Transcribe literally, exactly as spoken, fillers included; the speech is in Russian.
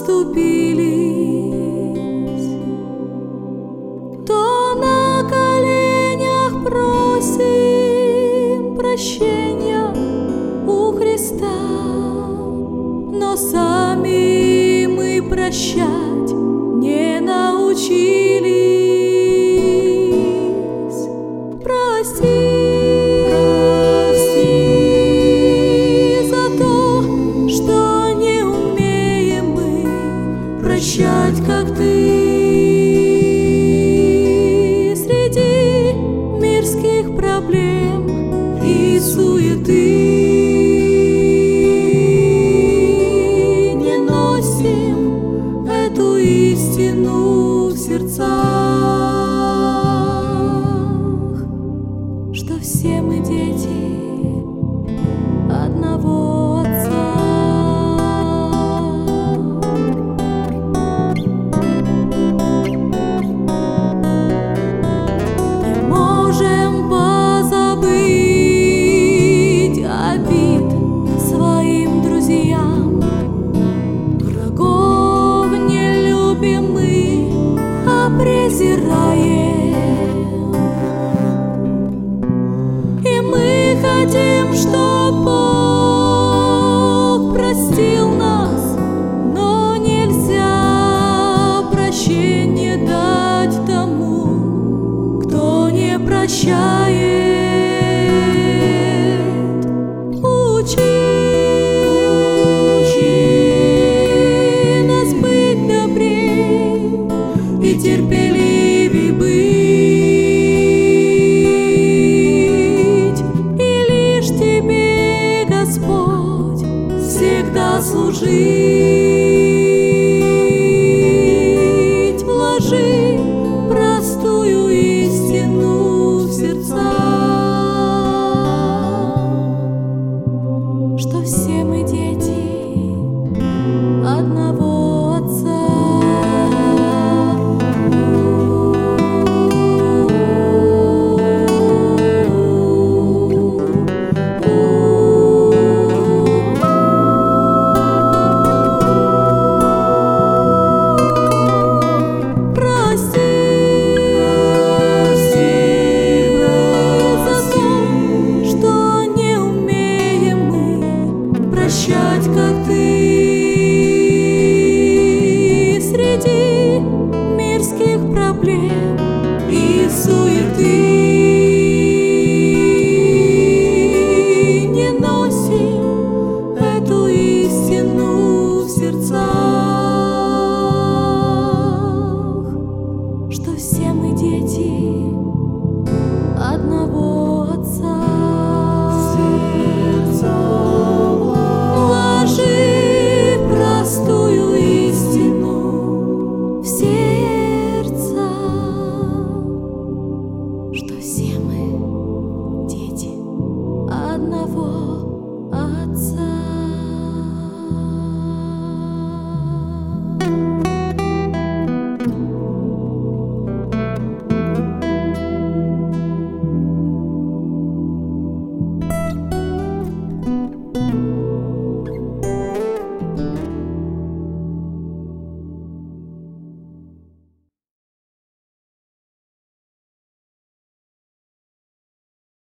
оступились, то на коленях просим прощения у Христа, но сами мы прощать не научились. Прости, прости за то, что не умеем мы прощать, как ты. Среди мирских проблем и суеты не носим эту истину в сердцах, что все мы дети одного Отца. Не можем позабыть обид своим друзьям, врагов не любим мы, а презираем. И мы хотим, чтоб Бог простил нас, но нельзя прощение дать тому, кто не прощает. Учи, учи нас быть добрей и терпеливей быть, и лишь Тебе, Господь, всегда служить.